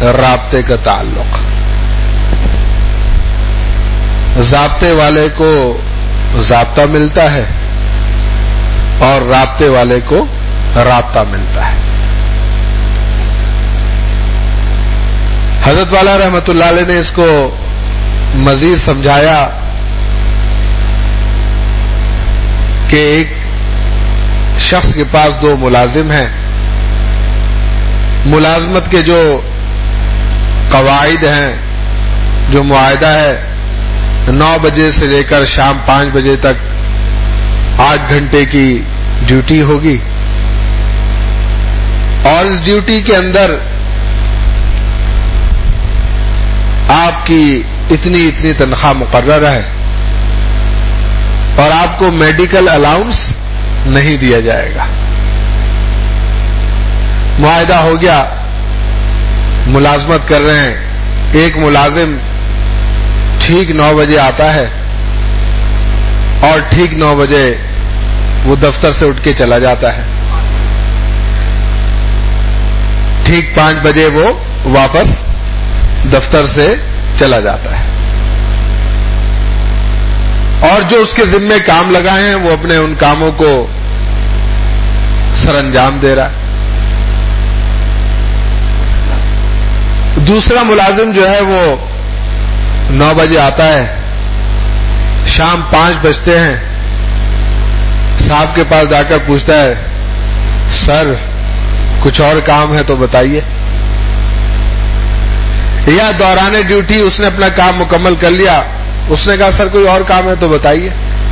رابطے کا تعلق. ضابطے والے کو ضابطہ ملتا ہے اور رابطے والے کو رابطہ ملتا ہے. حضرت والا رحمت اللہ علیہ نے اس کو مزید سمجھایا کہ ایک شخص کے پاس دو ملازم ہیں. ملازمت کے جو قواعد ہیں، جو معاہدہ ہے، 9 بجے سے لے کر شام 5 بجے تک 8 گھنٹے کی ڈیوٹی ہوگی، اور اس ڈیوٹی کے اندر آپ کی اتنی تنخواہ مقرر ہے اور آپ کو میڈیکل الاؤنس نہیں دیا جائے گا. معاہدہ ہو گیا، ملازمت کر رہے ہیں. ایک ملازم ٹھیک 9 بجے آتا ہے اور ٹھیک 9 بجے وہ دفتر سے اٹھ کے چلا جاتا ہے. ٹھیک 5 بجے وہ واپس دفتر سے چلا جاتا ہے، اور جو اس کے ذمے کام لگائے ہیں وہ اپنے ان کاموں کو سر انجام دے رہا ہے. دوسرا ملازم جو ہے وہ 9 بجے آتا ہے، شام 5 بجتے ہیں، صاحب کے پاس جا کر پوچھتا ہے، سر کچھ اور کام ہے تو بتائیے. یا دوران ڈیوٹی اس نے اپنا کام مکمل کر لیا، اس نے کہا سر کوئی اور کام ہے تو بتائیے.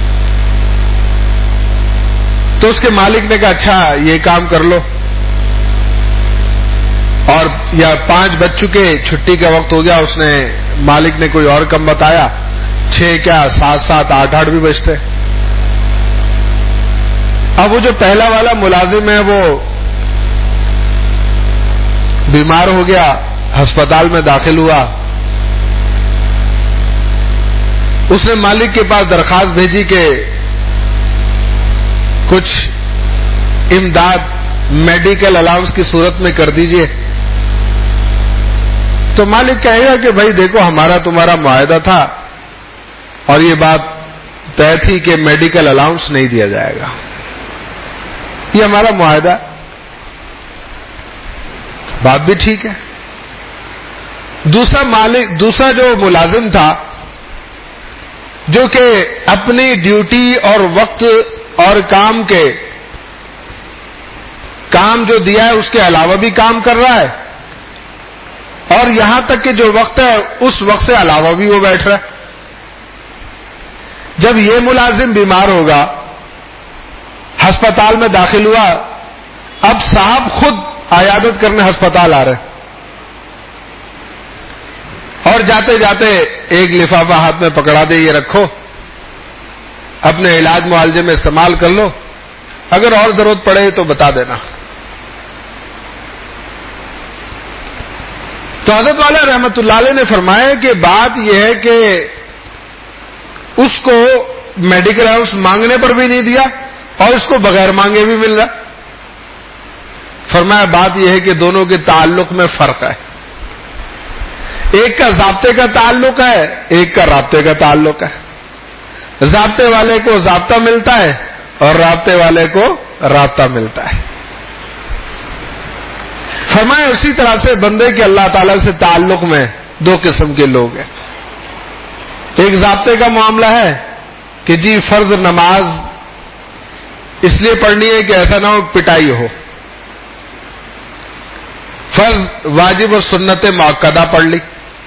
تو اس کے مالک نے کہا اچھا یہ کام کر لو، اور یا 5 بج چکے، چھٹی کا وقت ہو گیا، اس نے مالک نے کوئی اور کام بتایا، 6 کیا 7 8 بھی بجتے. اب وہ جو پہلا والا ملازم ہے وہ بیمار ہو گیا، ہسپتال میں داخل ہوا. اس نے مالک کے پاس درخواست بھیجی کہ کچھ امداد میڈیکل الاؤنس کی صورت میں کر دیجئے. تو مالک کہے گا کہ بھائی دیکھو ہمارا تمہارا معاہدہ تھا اور یہ بات طے تھی کہ میڈیکل الاؤنس نہیں دیا جائے گا، یہ ہمارا معاہدہ. بات بھی ٹھیک ہے. دوسرا جو ملازم تھا جو کہ اپنی ڈیوٹی اور وقت اور کام جو دیا ہے اس کے علاوہ بھی کام کر رہا ہے، اور یہاں تک کہ جو وقت ہے اس وقت سے علاوہ بھی وہ بیٹھ رہا ہے. جب یہ ملازم بیمار ہوگا، ہسپتال میں داخل ہوا، اب صاحب خود عیادت کرنے ہسپتال آ رہے ہیں، اور جاتے جاتے ایک لفافہ ہاتھ میں پکڑا دے، یہ رکھو، اپنے علاج معالجے میں استعمال کر لو، اگر اور ضرورت پڑے تو بتا دینا. تو حضرت والا رحمت اللہ علیہ نے فرمایا کہ بات یہ ہے کہ اس کو میڈیکل الاؤنس مانگنے پر بھی نہیں دیا اور اس کو بغیر مانگے بھی مل رہا. فرمایا بات یہ ہے کہ دونوں کے تعلق میں فرق ہے، ایک کا ضابطے کا تعلق ہے، ایک کا رابطے کا تعلق ہے. ضابطے والے کو ضابطہ ملتا ہے اور رابطے والے کو رابطہ ملتا ہے. فرمایا اسی طرح سے بندے کے اللہ تعالی سے تعلق میں 2 قسم کے لوگ ہیں. ایک ضابطے کا معاملہ ہے کہ جی فرض نماز اس لیے پڑھنی ہے کہ ایسا نہ ہو پٹائی ہو، فرض واجب اور سنت مؤکدہ پڑھ لی.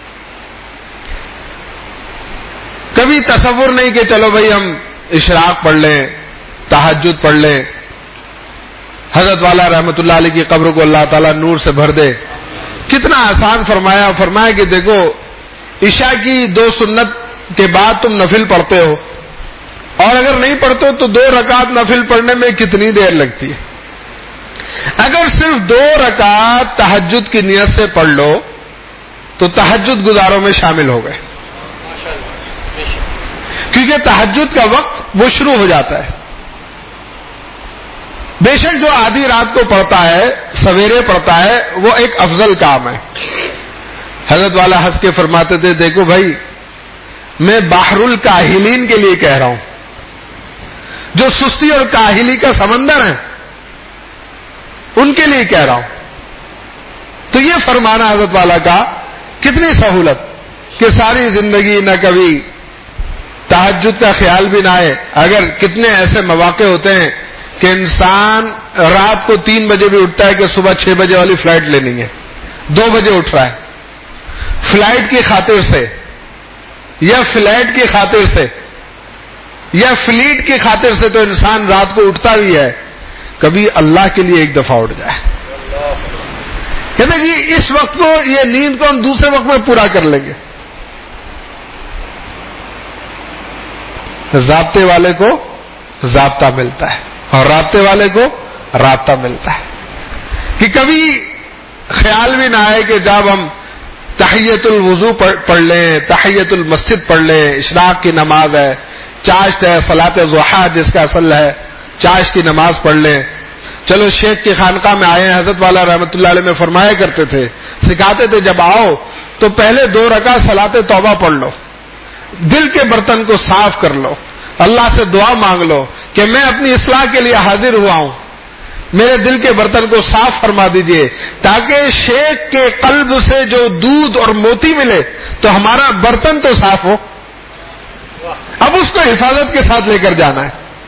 کبھی تصور نہیں کہ چلو بھائی ہم اشراق پڑھ لیں، تہجد پڑھ لیں. حضرت والا رحمت اللہ علیہ کی قبر کو اللہ تعالیٰ نور سے بھر دے. کتنا آسان فرمایا کہ دیکھو عشاء کی 2 سنت کے بعد تم نفل پڑھتے ہو، اور اگر نہیں پڑھتے ہو تو 2 رکعت نفل پڑھنے میں کتنی دیر لگتی ہے. اگر صرف 2 رکعت تہجد کی نیت سے پڑھ لو تو تہجد گزاروں میں شامل ہو گئے، کیونکہ تہجد کا وقت وہ شروع ہو جاتا ہے. بے شک جو آدھی رات کو پڑھتا ہے، سویرے پڑھتا ہے، وہ ایک افضل کام ہے. حضرت والا ہنس کے فرماتے تھے دیکھو بھائی میں بحر الکاہلین کے لیے کہہ رہا ہوں، جو سستی اور کاہلی کا سمندر ہے ان کے لیے کہہ رہا ہوں. تو یہ فرمانا حضرت والا کا کتنی سہولت کہ ساری زندگی نہ کبھی تہجد کا خیال بھی نہ آئے. اگر کتنے ایسے مواقع ہوتے ہیں کہ انسان رات کو 3 بجے بھی اٹھتا ہے کہ صبح 6 بجے والی فلائٹ لینی ہے، 2 بجے اٹھ رہا ہے فلائٹ کی خاطر سے یا فلائٹ کی خاطر سے یا فلیٹ کی خاطر سے، تو انسان رات کو اٹھتا بھی ہے. کبھی اللہ کے لیے ایک دفعہ اٹھ جائے، کہتے جی اس وقت کو یہ نیند کو ہم دوسرے وقت میں پورا کر لیں گے. ضابطے والے کو ضابطہ ملتا ہے اور رابطے والے کو رابطہ ملتا ہے. کہ کبھی خیال بھی نہ آئے کہ جب ہم تحیت الوضو پڑھ لیں، تحیت المسجد پڑھ لیں، اشراق کی نماز ہے، چاشت ہے، صلاۃ ضحیٰ جس کا اصل ہے، چاشت کی نماز پڑھ لیں. چلو شیخ کی خانقاہ میں آئے ہیں، حضرت والا رحمۃ اللہ علیہ میں فرمایا کرتے تھے، سکھاتے تھے جب آؤ تو پہلے 2 رکعت صلاۃ توبہ پڑھ لو، دل کے برتن کو صاف کر لو، اللہ سے دعا مانگ لو کہ میں اپنی اصلاح کے لیے حاضر ہوا ہوں، میرے دل کے برتن کو صاف فرما دیجئے تاکہ شیخ کے قلب سے جو دودھ اور موتی ملے تو ہمارا برتن تو صاف ہو. اب اس کو حفاظت کے ساتھ لے کر جانا ہے.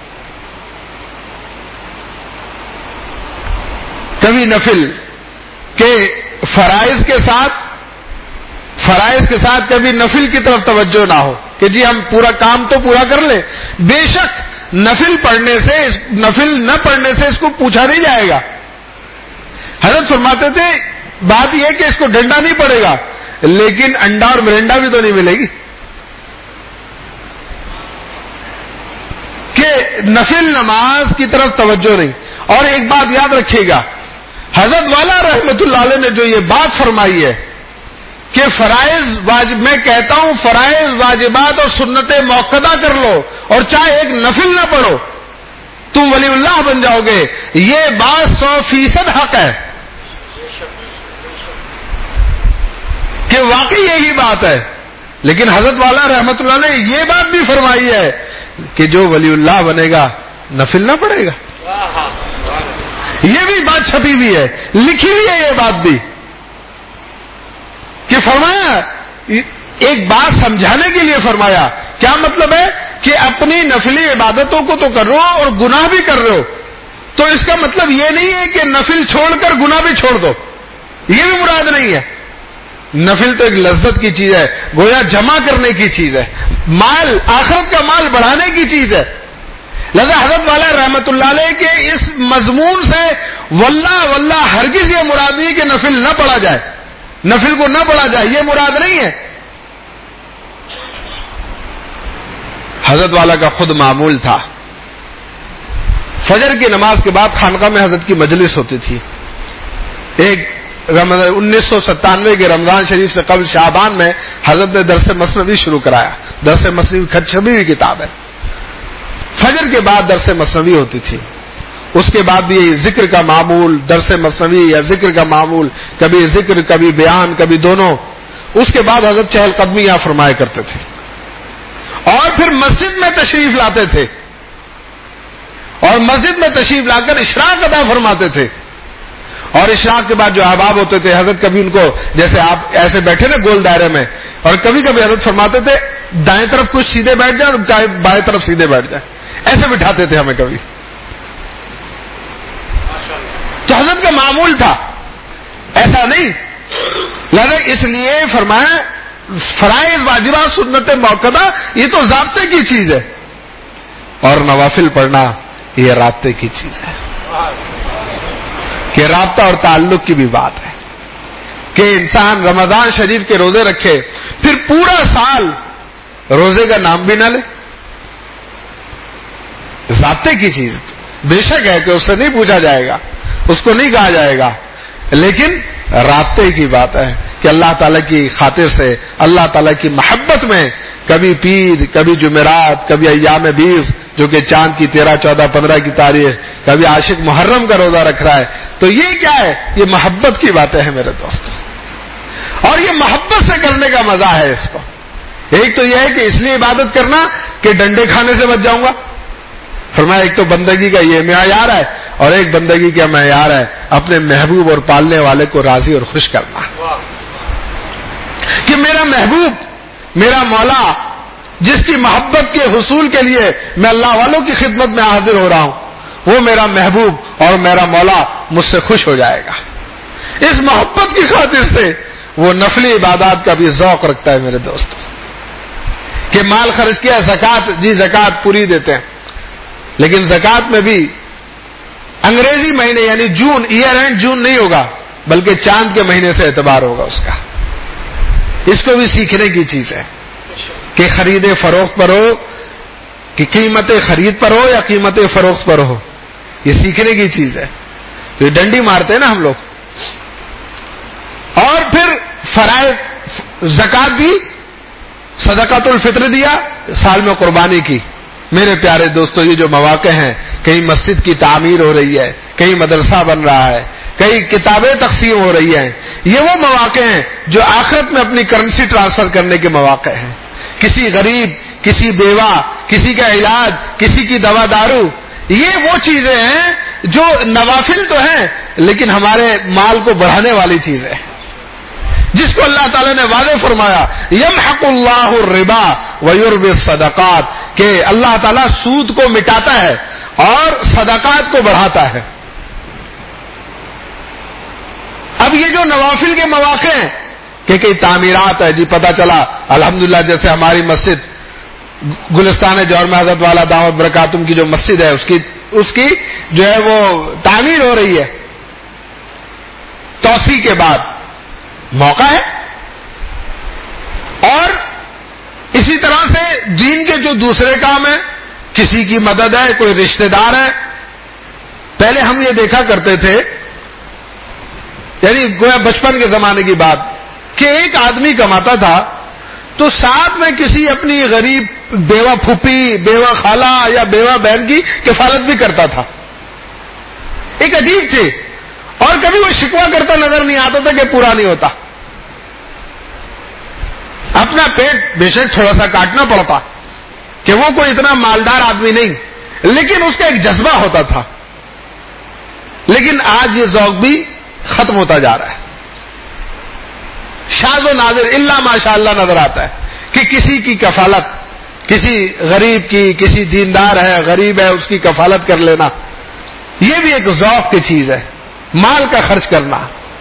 کبھی نفل کے فرائض کے ساتھ کبھی نفل کی طرف توجہ نہ ہو کہ جی ہم پورا کام تو پورا کر لیں. بے شک نفل نہ پڑھنے سے اس کو پوچھا نہیں جائے گا. حضرت فرماتے تھے بات یہ کہ اس کو ڈنڈا نہیں پڑے گا لیکن انڈا اور مرنڈا بھی تو نہیں ملے گی. کہ نفل نماز کی طرف توجہ نہیں. اور ایک بات یاد رکھیے گا، حضرت والا رحمۃ اللہ علیہ نے جو یہ بات فرمائی ہے کہ میں کہتا ہوں فرائض واجبات اور سنتیں موقدہ کر لو اور چاہے ایک نفل نہ پڑھو تم ولی اللہ بن جاؤ گے، یہ بات 100% حق ہے کہ واقعی یہی بات ہے. لیکن حضرت والا رحمۃ اللہ نے یہ بات بھی فرمائی ہے کہ جو ولی اللہ بنے گا نفل نہ پڑھے گا. یہ بھی بات چھپی ہوئی ہے، لکھی ہوئی ہے یہ بات بھی کہ فرمایا، ایک بات سمجھانے کے لیے فرمایا. کیا مطلب ہے کہ اپنی نفلی عبادتوں کو تو کر رہے ہو اور گناہ بھی کر رہے ہو، تو اس کا مطلب یہ نہیں ہے کہ نفل چھوڑ کر گناہ بھی چھوڑ دو، یہ بھی مراد نہیں ہے. نفل تو ایک لذت کی چیز ہے، گویا جمع کرنے کی چیز ہے، مال آخرت کا مال بڑھانے کی چیز ہے. لہذا حضرت والا رحمت اللہ علیہ کے اس مضمون سے واللہ ہرگز یہ مراد نہیں کہ نفل نہ پڑھا جائے، نفل کو نہ پڑھا جائے، یہ مراد نہیں ہے. حضرت والا کا خود معمول تھا، فجر کی نماز کے بعد خانقاہ میں حضرت کی مجلس ہوتی تھی. ایک 1997 کے رمضان شریف سے قبل شعبان میں حضرت نے درس مثنوی شروع کرایا. درس مثنوی چھپی ہوئی کتاب ہے. فجر کے بعد درس مثنوی ہوتی تھی، اس کے بعد بھی ذکر کا معمول، درس مثنوی یا ذکر کا معمول، کبھی ذکر کبھی بیان کبھی دونوں. اس کے بعد حضرت چہل قدمی یہاں فرمایا کرتے تھے اور پھر مسجد میں تشریف لاتے تھے اور مسجد میں تشریف لا کر اشراق ادا فرماتے تھے. اور اشراق کے بعد جو احباب ہوتے تھے حضرت کبھی ان کو جیسے آپ ایسے بیٹھے نا گول دائرے میں، اور کبھی کبھی حضرت فرماتے تھے دائیں طرف کچھ سیدھے بیٹھ جائیں اور بائیں طرف سیدھے بیٹھ جائیں، ایسے بٹھاتے تھے ہمیں کبھی. تو حضرت کا معمول تھا، ایسا نہیں. لہذا اس لیے فرمایا فرائض واجبات سنت موقدہ یہ تو ضابطے کی چیز ہے اور نوافل پڑھنا یہ رابطے کی چیز ہے. کہ رابطہ اور تعلق کی بھی بات ہے کہ انسان رمضان شریف کے روزے رکھے پھر پورا سال روزے کا نام بھی نہ لے. ضابطے کی چیز بے شک ہے کہ اس سے نہیں پوچھا جائے گا، اس کو نہیں کہا جائے گا، لیکن رابطے کی بات ہے کہ اللہ تعالیٰ کی خاطر سے، اللہ تعالیٰ کی محبت میں کبھی پیر، کبھی جمعرات، کبھی ایام 20 جو کہ چاند کی 13، 14، 15 کی تاریخ، کبھی عاشق محرم کا روزہ رکھ رہا ہے. تو یہ کیا ہے؟ یہ محبت کی باتیں ہیں میرے دوستو. اور اور یہ محبت سے کرنے کا مزہ ہے اس کو. ایک تو یہ ہے کہ اس لیے عبادت کرنا کہ ڈنڈے کھانے سے بچ جاؤں گا. فرمایا ایک تو بندگی کا یہ معیار ہے, اور ایک بندگی کا معیار ہے اپنے محبوب اور پالنے والے کو راضی اور خوش کرنا, کہ میرا محبوب, میرا مولا, جس کی محبت کے حصول کے لیے میں اللہ والوں کی خدمت میں حاضر ہو رہا ہوں, وہ میرا محبوب اور میرا مولا مجھ سے خوش ہو جائے گا. اس محبت کی خاطر سے وہ نفلی عبادات کا بھی ذوق رکھتا ہے میرے دوستو, کہ مال خرچ کیا, زکوٰۃ, جی زکوٰۃ پوری دیتے ہیں, لیکن زکوٰۃ میں بھی انگریزی مہینے یعنی جون, ایئر اینڈ جون نہیں ہوگا بلکہ چاند کے مہینے سے اعتبار ہوگا اس کا. اس کو بھی سیکھنے کی چیز ہے کہ خرید فروخت پر ہو, کہ قیمت خرید پر ہو یا قیمت فروخت پر ہو, یہ سیکھنے کی چیز ہے. یہ ڈنڈی مارتے ہیں نا ہم لوگ. اور پھر فرائض, زکوٰۃ دی, صدقۃ الفطر دیا, سال میں قربانی کی. میرے پیارے دوستو, یہ جو مواقع ہیں, کہیں مسجد کی تعمیر ہو رہی ہے, کہیں مدرسہ بن رہا ہے, کئی کتابیں تقسیم ہو رہی ہیں, یہ وہ مواقع ہیں جو آخرت میں اپنی کرنسی ٹرانسفر کرنے کے مواقع ہیں. کسی غریب, کسی بیوہ, کسی کا علاج, کسی کی دوا دارو, یہ وہ چیزیں ہیں جو نوافل تو ہیں لیکن ہمارے مال کو بڑھانے والی چیز ہے, جس کو اللہ تعالیٰ نے واضح فرمایا یمحق اللہ الربا ویربی الصدقات, کہ اللہ تعالیٰ سود کو مٹاتا ہے اور صدقات کو بڑھاتا ہے. اب یہ جو نوافل کے مواقع ہیں کہ کئی تعمیرات ہے, جی پتہ چلا الحمدللہ جیسے ہماری مسجد گلستان جوہر میں حضرت والا دعوت برکاتم کی جو مسجد ہے اس کی جو ہے وہ تعمیر ہو رہی ہے, توسیع کے بعد موقع ہے. اور اسی طرح سے دین کے جو دوسرے کام ہیں, کسی کی مدد ہے, کوئی رشتہ دار ہے. پہلے ہم یہ دیکھا کرتے تھے, یعنی گویا بچپن کے زمانے کی بات, کہ ایک آدمی کماتا تھا تو ساتھ میں کسی اپنی غریب بیوہ پھوپھی, بیوہ خالہ یا بیوہ بہن کی کفالت بھی کرتا تھا. ایک عجیب تھی, اور کبھی وہ شکوہ کرتا نظر نہیں آتا تھا کہ پورا نہیں ہوتا. اپنا پیٹ بے شک تھوڑا سا کاٹنا پڑتا کہ وہ کوئی اتنا مالدار آدمی نہیں, لیکن اس کا ایک جذبہ ہوتا تھا. لیکن آج یہ ذوق بھی ختم ہوتا جا رہا ہے. شاذ و نادر الا ماشاء اللہ نظر آتا ہے کہ کسی کی کفالت, کسی غریب کی, کسی دیندار ہے, غریب ہے, اس کی کفالت کر لینا, یہ بھی ایک ذوق کی چیز ہے, مال کا خرچ کرنا.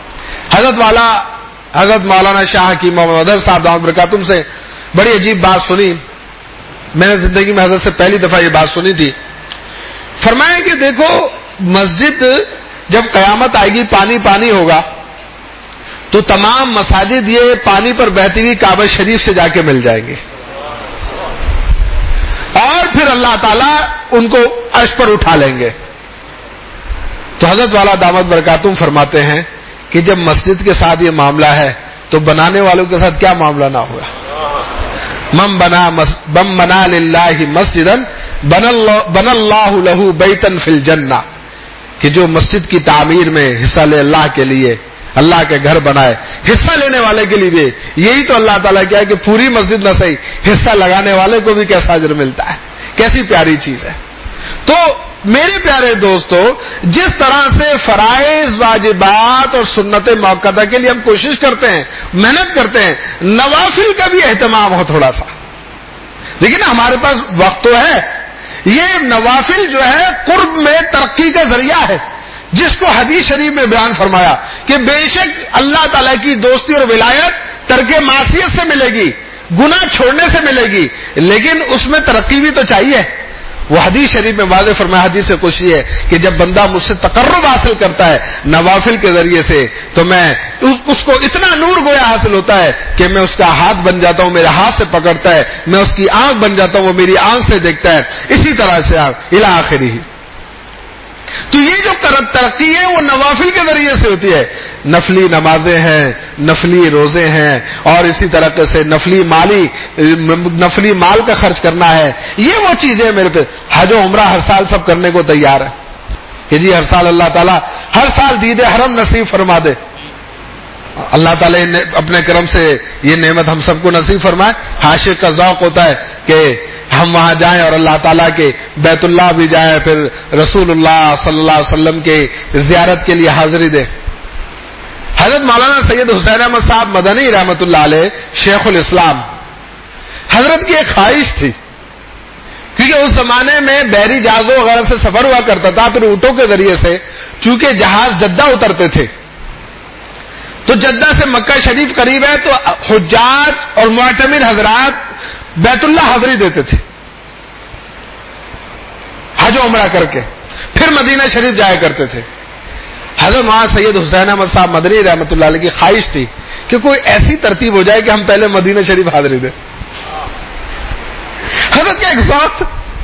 حضرت مولانا شاہ کی محمد صاحب دعوت برکاتم سے بڑی عجیب بات سنی. میں نے زندگی میں حضرت سے پہلی دفعہ یہ بات سنی تھی. فرمایا کہ دیکھو, مسجد جب قیامت آئے گی, پانی پانی ہوگا, تو تمام مساجد یہ پانی پر بہتی ہوئی کعبہ شریف سے جا کے مل جائیں گے, اور پھر اللہ تعالیٰ ان کو عرش پر اٹھا لیں گے. تو حضرت والا دعوت برکاتم فرماتے ہیں کہ جب مسجد کے ساتھ یہ معاملہ ہے تو بنانے والوں کے ساتھ کیا معاملہ نہ ہوگا. من بنا للہ مسجدا بن اللہ لہ بیتا فی الجنہ, کہ جو مسجد کی تعمیر میں حصہ لے اللہ کے لیے, اللہ کے گھر بنائے, حصہ لینے والے کے لیے بھی یہی تو اللہ تعالیٰ کیا ہے کہ پوری مسجد نہ صحیح, حصہ لگانے والے کو بھی کیسا اجر ملتا ہے. کیسی پیاری چیز ہے. تو میرے پیارے دوستو, جس طرح سے فرائض, واجبات اور سنت موقتہ کے لیے ہم کوشش کرتے ہیں, محنت کرتے ہیں, نوافل کا بھی اہتمام ہو تھوڑا سا. لیکن ہمارے پاس وقت تو ہے. یہ نوافل جو ہے قرب میں ترقی کا ذریعہ ہے, جس کو حدیث شریف میں بیان فرمایا کہ بے شک اللہ تعالیٰ کی دوستی اور ولایت ترک معصیت سے ملے گی, گناہ چھوڑنے سے ملے گی, لیکن اس میں ترقی بھی تو چاہیے. وہ حدیث شریف میں واضح فرمایا, حدیث سے خوشی ہے کہ جب بندہ مجھ سے تقرب حاصل کرتا ہے نوافل کے ذریعے سے, تو میں اس کو اتنا نور گویا حاصل ہوتا ہے کہ میں اس کا ہاتھ بن جاتا ہوں, میرے ہاتھ سے پکڑتا ہے, میں اس کی آنکھ بن جاتا ہوں, وہ میری آنکھ سے دیکھتا ہے. اسی طرح سے الی آخری. تو یہ جو ترقی ہے وہ نوافل کے ذریعے سے ہوتی ہے. نفلی نمازیں ہیں, نفلی روزے ہیں, اور اسی طرح سے نفلی مال کا خرچ کرنا ہے. یہ وہ چیزیں میرے پہ. حج و عمرہ ہر سال سب کرنے کو تیار ہے کہ جی ہر سال اللہ تعالیٰ ہر سال دید حرم نصیب فرما دے. اللہ تعالیٰ اپنے کرم سے یہ نعمت ہم سب کو نصیب فرمائے. عاشق کا ذوق ہوتا ہے کہ ہم وہاں جائیں اور اللہ تعالیٰ کے بیت اللہ بھی جائیں, پھر رسول اللہ صلی اللہ علیہ وسلم کے زیارت کے لیے حاضری دیں. حضرت مولانا سید حسین احمد صاحب مدنی رحمۃ اللہ علیہ شیخ الاسلام, حضرت کی ایک خواہش تھی, کیونکہ اس زمانے میں بحری جہازوں وغیرہ سے سفر ہوا کرتا تھا, پھر اونٹوں کے ذریعے سے چونکہ جہاز جدہ اترتے تھے, تو جدہ سے مکہ شریف قریب ہے, تو حجاج اور معتمر حضرات بیت اللہ حاضری دیتے تھے حج و عمرہ کر کے, پھر مدینہ شریف جایا کرتے تھے. حضرت مولانا سید حسین احمد صاحب مدنی رحمۃ اللہ علیہ کی خواہش تھی کہ کوئی ایسی ترتیب ہو جائے کہ ہم پہلے مدینہ شریف حاضری دیں. حضرت کا ایک ذوق,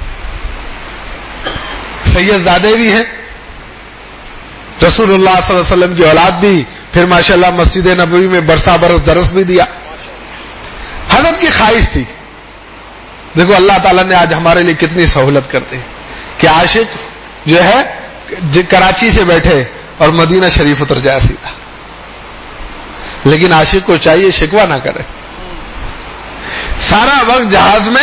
سید زادے بھی ہیں, رسول اللہ صلی اللہ علیہ وسلم کی اولاد بھی, پھر ماشاءاللہ مسجد نبوی میں برسا برس درس بھی دیا. حضرت کی خواہش تھی. دیکھو اللہ تعالیٰ نے آج ہمارے لیے کتنی سہولت کرتے ہیں کہ عاشق جو ہے کراچی سے بیٹھے اور مدینہ شریف اتر جائے سیدھا. لیکن عاشق کو چاہیے شکوہ نہ کرے, سارا وقت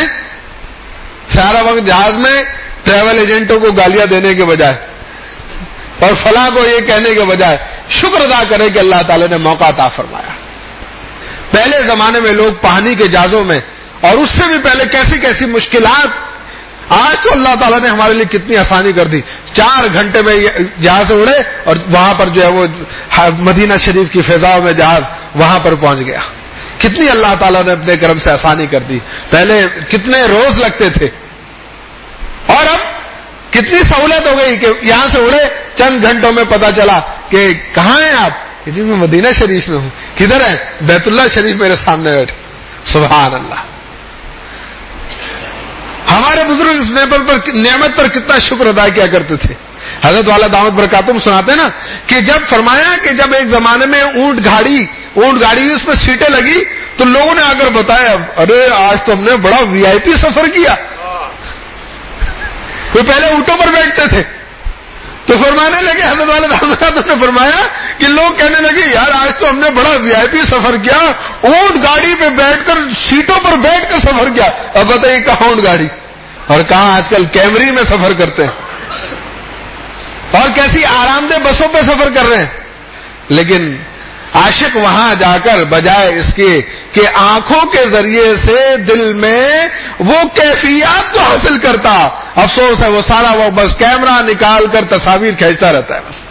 جہاز میں ٹریول ایجنٹوں کو گالیاں دینے کے بجائے اور فلاں کو یہ کہنے کے بجائے شکر ادا کرے کہ اللہ تعالیٰ نے موقع عطا فرمایا. پہلے زمانے میں لوگ پانی کے جہازوں میں, اور اس سے بھی پہلے کیسی کیسی مشکلات, آج تو اللہ تعالیٰ نے ہمارے لیے کتنی آسانی کر دی. 4 گھنٹے میں جہاز اڑے اور وہاں پر جو ہے وہ مدینہ شریف کی فضاؤں میں جہاز وہاں پر پہنچ گیا. کتنی اللہ تعالیٰ نے اپنے کرم سے آسانی کر دی. پہلے کتنے روز لگتے تھے, اور اب کتنی سہولت ہو گئی کہ یہاں سے اڑے, چند گھنٹوں میں پتا چلا کہ کہاں ہیں آپ, جی میں مدینہ شریف میں ہوں. کدھر ہیں؟ بیت اللہ شریف میرے سامنے بیٹھے. سبحان اللہ. ہمارے بزرگ اس نعمت پر کتنا شکر ادا کیا کرتے تھے. حضرت والا دامت برکاتہم سناتے نا کہ جب فرمایا کہ جب ایک زمانے میں اونٹ گاڑی اس میں سیٹیں لگی تو لوگوں نے آ کر بتایا, ارے آج تو ہم نے بڑا وی آئی پی سفر کیا. وہ پہلے اونٹوں پر بیٹھتے تھے تو فرمانے لگے, حضرت والا دامت برکاتہم نے فرمایا کہ لوگ کہنے لگے یار آج تو ہم نے بڑا وی آئی پی سفر کیا, اونٹ گاڑی پہ بیٹھ کر سیٹوں پر بیٹھ کر سفر کیا. اب بتائیے کہاں اونٹ گاڑی اور کہاں آج کل کیمری میں سفر کرتے ہیں, اور کیسی آرام دہ بسوں پہ سفر کر رہے ہیں. لیکن عاشق وہاں جا کر بجائے اس کے کہ آنکھوں کے ذریعے سے دل میں وہ کیفیات کو حاصل کرتا, افسوس ہے وہ سارا وہ بس کیمرہ نکال کر تصاویر کھینچتا رہتا ہے بس.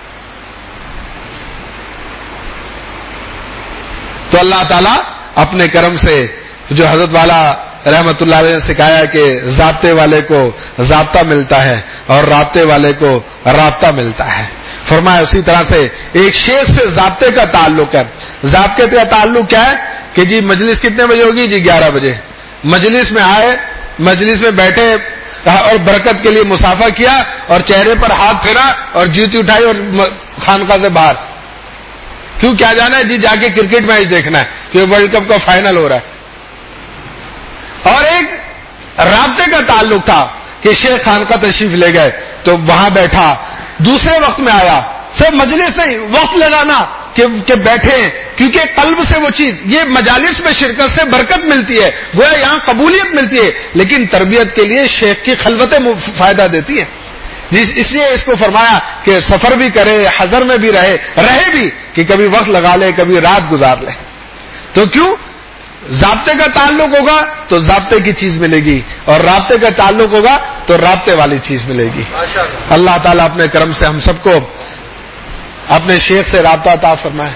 تو اللہ تعالیٰ اپنے کرم سے جو حضرت والا رحمت اللہ علیہ نے سکھایا کہ ضابطے والے کو ضابطہ ملتا ہے اور رابطے والے کو رابطہ ملتا ہے. فرمایا اسی طرح سے ایک شیخ سے ضابطے کا تعلق ہے. ضابطے کا تعلق کیا ہے کہ جی مجلس کتنے بجے ہوگی, جی 11 بجے. مجلس میں آئے, مجلس میں بیٹھے اور برکت کے لیے مسافہ کیا اور چہرے پر ہاتھ پھیرا اور جوتی اٹھائی اور خانقاہ سے باہر. کیوں کیا جانا ہے, جی جا کے کرکٹ میچ دیکھنا ہے کہ ورلڈ کپ کا فائنل ہو رہا ہے. اور ایک رابطے کا تعلق تھا کہ شیخ خانقاہ تشریف لے گئے تو وہاں بیٹھا, دوسرے وقت میں آیا. صرف مجلس نہیں, وقت لگانا کہ بیٹھے, کیونکہ قلب سے وہ چیز, یہ مجالس میں شرکت سے برکت ملتی ہے, گویا یہاں قبولیت ملتی ہے, لیکن تربیت کے لیے شیخ کی خلوتیں فائدہ دیتی ہیں. اس لیے اس کو فرمایا کہ سفر بھی کرے, حضر میں بھی رہے بھی, کہ کبھی وقت لگا لے, کبھی رات گزار لے. تو کیوں ضابطے کا تعلق ہوگا تو ضابطے کی چیز ملے گی, اور رابطے کا تعلق ہوگا تو رابطے والی چیز ملے گی. اللہ تعالیٰ اپنے کرم سے ہم سب کو اپنے شیخ سے رابطہ عطا فرمائے.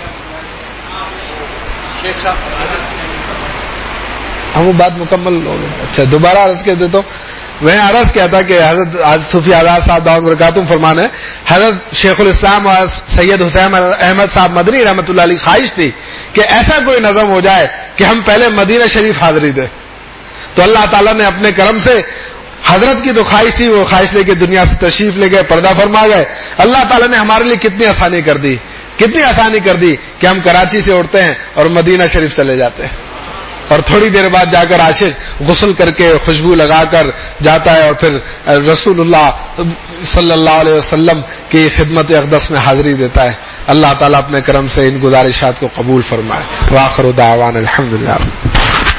شیخ صاحب ہم وہ بات مکمل ہو گئی. اچھا دوبارہ عرض کر دیتا ہوں. میں عرض کیا تھا کہ حضرت صوفی آزاد صاحب دامت برکاتہم فرمانے, حضرت شیخ الاسلام اور سید حسین احمد صاحب مدنی رحمۃ اللہ علیہ خواہش تھی کہ ایسا کوئی نظم ہو جائے کہ ہم پہلے مدینہ شریف حاضری دیں. تو اللہ تعالیٰ نے اپنے کرم سے, حضرت کی تو خواہش تھی, وہ خواہش لے کے دنیا سے تشریف لے گئے, پردہ فرما گئے. اللہ تعالیٰ نے ہمارے لیے کتنی آسانی کر دی کہ ہم کراچی سے اٹھتے ہیں اور مدینہ شریف چلے جاتے ہیں, اور تھوڑی دیر بعد جا کر عاشق غسل کر کے خوشبو لگا کر جاتا ہے اور پھر رسول اللہ صلی اللہ علیہ وسلم کی خدمت اقدس میں حاضری دیتا ہے. اللہ تعالیٰ اپنے کرم سے ان گزارشات کو قبول فرمائے. وآخر دعوانا الحمدللہ.